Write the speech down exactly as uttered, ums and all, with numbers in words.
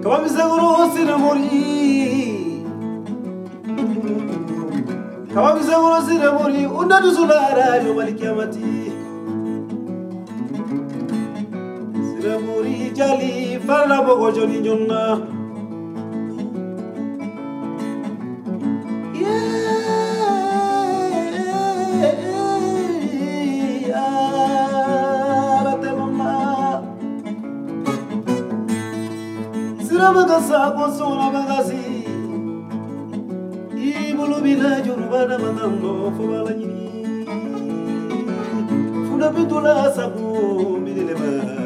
Kama misaguro sina mori Kama misaguro sina mori Unda dusulara yo malikiamati Sina mori jali Farla bogo joni jonna Magasa konsona magasi Ibulu bila jurubana manando fobala nyini Funa pitula sabu bidele ba